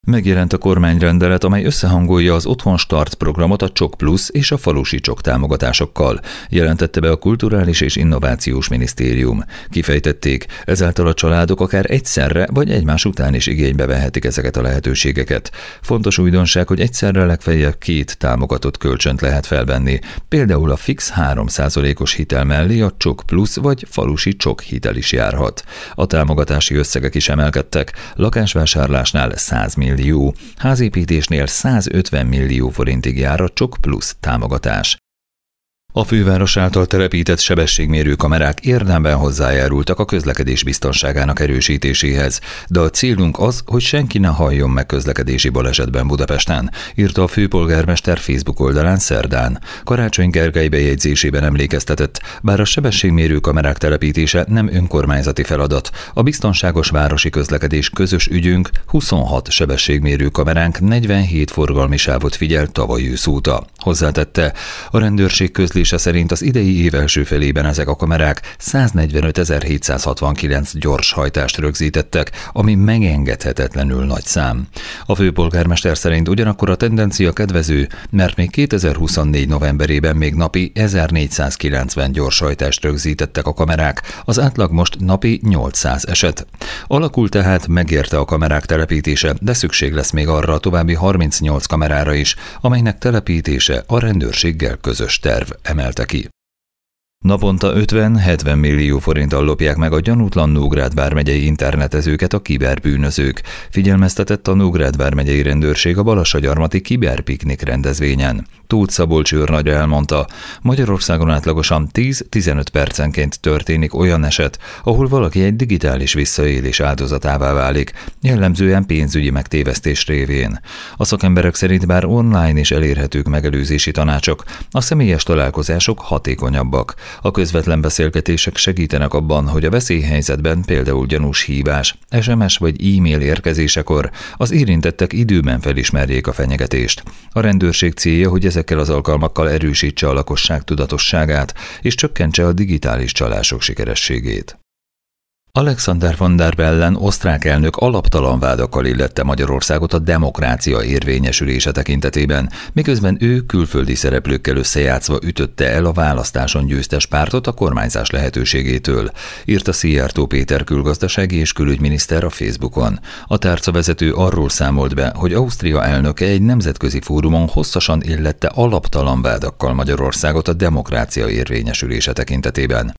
Megjelent a kormányrendelet, amely összehangolja az Otthon Start programot a Csok Plusz és a Falusi Csok támogatásokkal, jelentette be a Kulturális és Innovációs Minisztérium. Kifejtették, ezáltal a családok akár egyszerre vagy egymás után is igénybe vehetik ezeket a lehetőségeket. Fontos újdonság, hogy egyszerre legfeljebb 2 támogatott kölcsönt lehet felvenni, például a fix 3%-os hitel mellé a Csok Plusz vagy Falusi Csok hitel is járhat. A támogatási összegek is emelkedtek, lakásvásárlásnál 100 millió, házépítésnél 150 millió forintig jár a Csok Plusz támogatás. A főváros által telepített sebességmérő kamerák érdemben hozzájárultak a közlekedés biztonságának erősítéséhez, de a célunk az, hogy senki ne halljon meg közlekedési balesetben Budapesten, írta a főpolgármester Facebook oldalán szerdán. Karácsony Gergely bejegyzésében emlékeztetett, bár a sebességmérő kamerák telepítése nem önkormányzati feladat, a biztonságos városi közlekedés közös ügyünk, 26 sebességmérő kameránk 47 forgalmi sávot figyel tavaly ősz óta. Hozzátette, a rendőrség közlése szerint az idei év első felében ezek a kamerák 145.769 gyorshajtást rögzítettek, ami megengedhetetlenül nagy szám. A főpolgármester szerint ugyanakkor a tendencia kedvező, mert még 2024 novemberében még napi 1490 gyorshajtást rögzítettek a kamerák, az átlag most napi 800 eset. Alakul tehát, megérte a kamerák telepítése, de szükség lesz még arra a további 38 kamerára is, amelynek telepítése a rendőrséggel közös terv, emelte ki. Naponta 50-70 millió forinttal lopják meg a gyanútlan Nógrád vármegyei internetezőket a kiberbűnözők, figyelmeztetett a Nógrád vármegyei rendőrség a Balassagyarmati kiberpiknik rendezvényen. Tóth Szabolcs őrnagy elmondta, Magyarországon átlagosan 10-15 percenként történik olyan eset, ahol valaki egy digitális visszaélés áldozatává válik, jellemzően pénzügyi megtévesztés révén. A szakemberek szerint bár online is elérhetők megelőzési tanácsok, a személyes találkozások hatékonyabbak. A közvetlen beszélgetések segítenek abban, hogy a veszélyhelyzetben, például gyanús hívás, SMS vagy e-mail érkezésekor az érintettek időben felismerjék a fenyegetést. A rendőrség célja, hogy ezekkel az alkalmakkal erősítse a lakosság tudatosságát és csökkentse a digitális csalások sikerességét. Alexander Van der Bellen osztrák elnök alaptalan vádakkal illette Magyarországot a demokrácia érvényesülése tekintetében, miközben ő külföldi szereplőkkel összejátszva ütötte el a választáson győztes pártot a kormányzás lehetőségétől, írta Szijjártó Péter külgazdasági és külügyminiszter a Facebookon. A tárcavezető arról számolt be, hogy Ausztria elnöke egy nemzetközi fórumon hosszasan illette alaptalan vádakkal Magyarországot a demokrácia érvényesülése tekintetében.